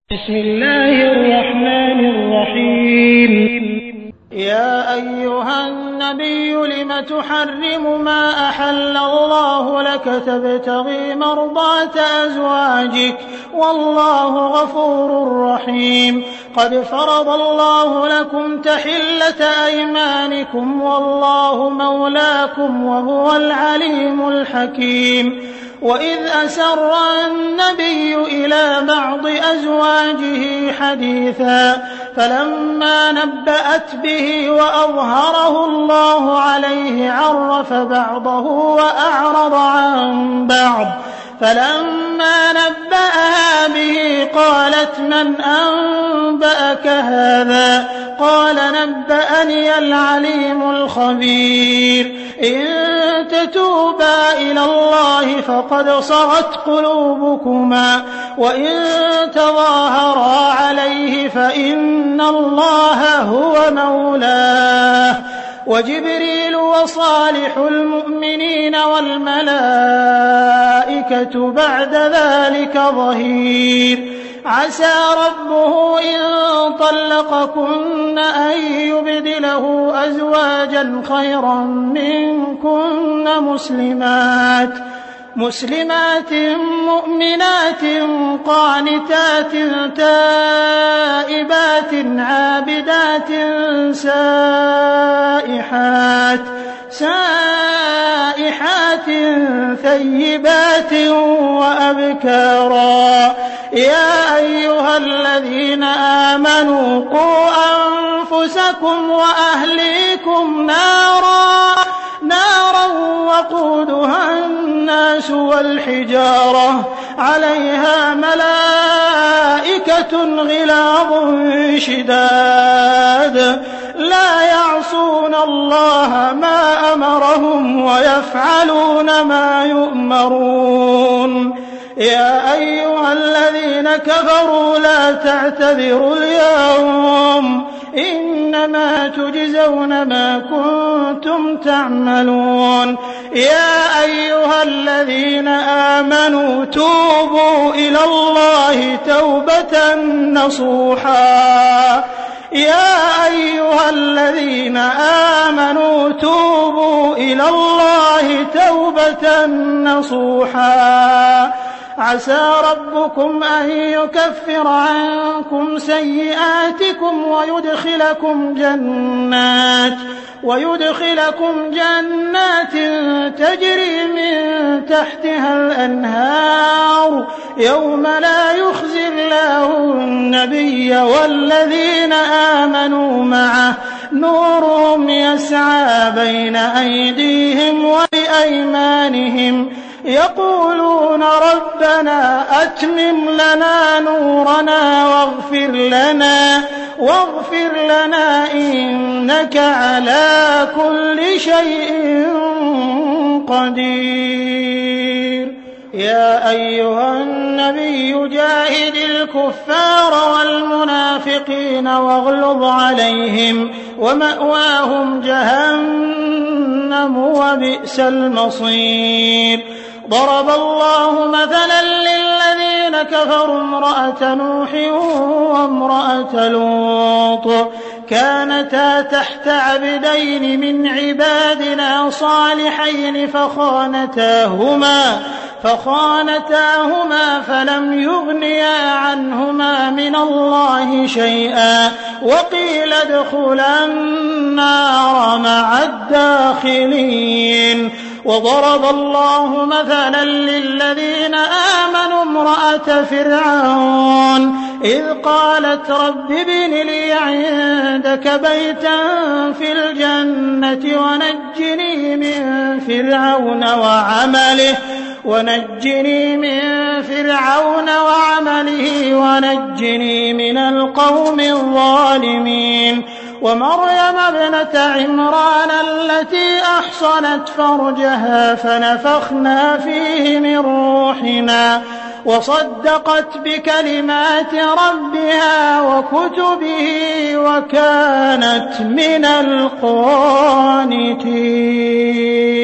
بسم الله الرحمن الرحيم. يا أيها النبي لم تحرم ما أحل الله لك تبتغي مرضات أزواجك والله غفور رحيم. قد فرض الله لكم تحلة أيمانكم والله مولاكم وهو العليم الحكيم. وإذ أسر النبي إلى بعض أزواجه حديثا فلما نبأت به وأظهره الله عليه عرف بعضه وأعرض عن بعض. فلما نبأها به قالت من أنبأك هذا؟ قال نبأني العليم الخبير. إن تتوبا إلى الله فقد صغت قلوبكما وإن تظاهرا عليه فإن الله هو مولاه وجبريل وصالح المؤمنين والملائكة بعد ذلك ظهير. عسى ربه إن طلقكن أن يبدله أزواجا خيرا منكن مسلمات مؤمنات قانتات تائبات عابدات سائحات ثيبات وأبكارا. يا أيها الذين آمنوا قوا أنفسكم وأهليكم نارا وقودها الناس والحجارة عليها ملائكة غلاظ شداد لا يعصون الله ما أمرهم ويفعلون ما يؤمرون. يا أيها الذين كفروا لا تعتذروا اليوم إنما تجزون ما كنتم تعملون. يا أيها الذين آمنوا توبوا إلى الله توبة نصوحا. يا أيها الذين آمنوا توبوا إلى الله توبة نصوحا. عسى ربكم أن يكفر عنكم سيئاتكم ويدخلكم جنات تجري من تحتها الأنهار يوم لا يخزي الله النبي والذين آمنوا معه نورهم يسعى بين أيديهم وبأيمانهم يقولون ربنا أتمم لنا نورنا واغفر لنا إنك على كل شيء قدير. يا أيها النبي جاهد الكفار والمنافقين واغلظ عليهم ومأواهم جهنم وبئس المصير. ضرب الله مثلا للذين كفروا امرأة نوح وامرأة لوط كانتا تحت عبدين من عبادنا صالحين فخانتاهما فلم يغنيا عنهما من الله شيئا وقيل ادخلا النار مع الداخلين. وضرب الله مثلا للذين آمنوا امرأة فرعون إذ قالت رب ابن لي عندك بيتا في الجنة ونجني من فرعون وعمله ونجني من القوم الظالمين. ومريم ابنة عمران التي أحصنت فرجها فنفخنا فيه من روحنا وصدقت بكلمات ربها وكتبه وكانت من القانتين.